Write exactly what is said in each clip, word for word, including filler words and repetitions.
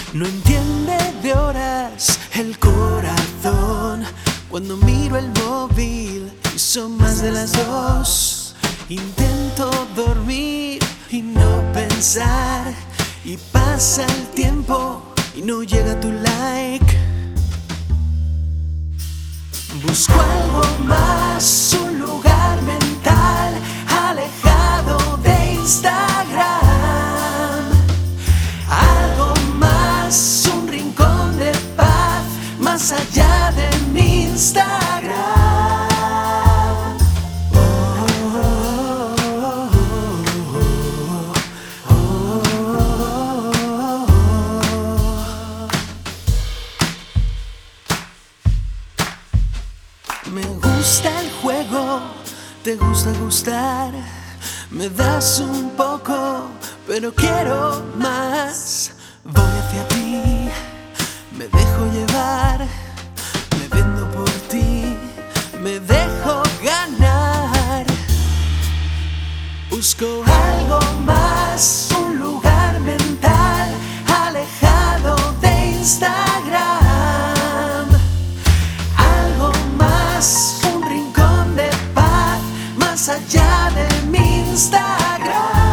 No entiende de horas el corazón cuando miro el móvil y son más de las dos. Intento dormir y no pensar, y pasa el tiempo y no llega tu like. Busco algo más, un lugar mental alejado de Instagram. Algo más, un rincón de paz más allá de mi Instagram. Me gusta el juego, te gusta gustar. Me das un poco, pero quiero más. Voy hacia ti, me dejo llevar, me vendo por ti, me dejo ganar. Busco algo más, un lugar mental alejado de Instagram. Un rincón de paz más allá de mi Instagram.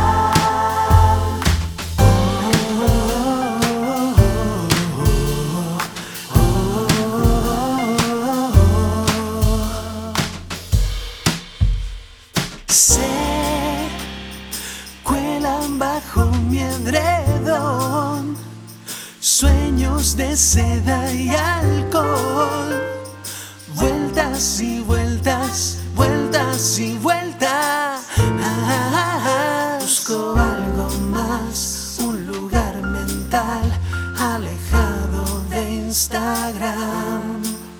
Se cuelan bajo mi edredón sueños de seda y alcohol. Vueltas y vueltas, vueltas y vueltas. Ah, busco algo más, un lugar mental alejado de Instagram.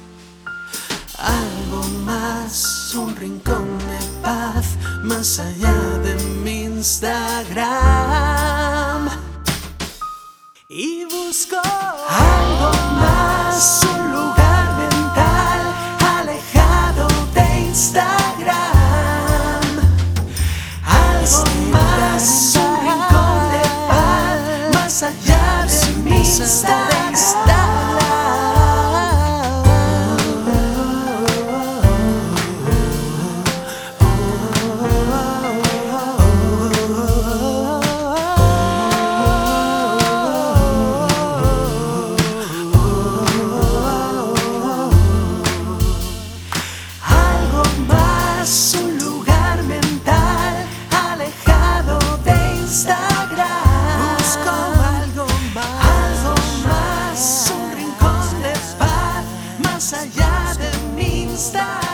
Algo más, un rincón de paz más allá de mi Instagram. Y busco algo más, un lugar mental alejado de Instagram. Algo más, un rincón de paz más allá de mi Instagram. Un lugar mental alejado de Instagram. Busco algo más, algo más, un rincón de paz más allá de mi Instagram.